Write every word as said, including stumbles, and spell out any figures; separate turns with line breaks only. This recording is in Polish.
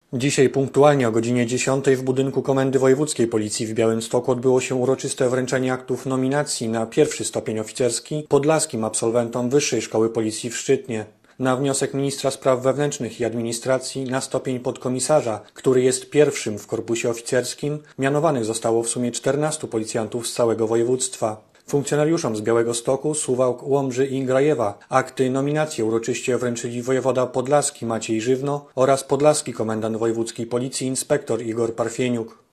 Dzisiaj punktualnie o godzinie dziesiątej w budynku Komendy Wojewódzkiej Policji w Białymstoku odbyło się uroczyste wręczenie aktów nominacji na pierwszy stopień oficerski podlaskim absolwentom Wyższej Szkoły Policji w Szczytnie. Na wniosek ministra spraw wewnętrznych i administracji na stopień podkomisarza, który jest pierwszym w korpusie oficerskim, mianowanych zostało w sumie czternastu policjantów z całego województwa. Funkcjonariuszom z Białegostoku, Suwałk, Łomży i Grajewa akty nominacji uroczyście wręczyli wojewoda podlaski Maciej Żywno oraz podlaski komendant wojewódzkiej policji inspektor Igor Parfieniuk.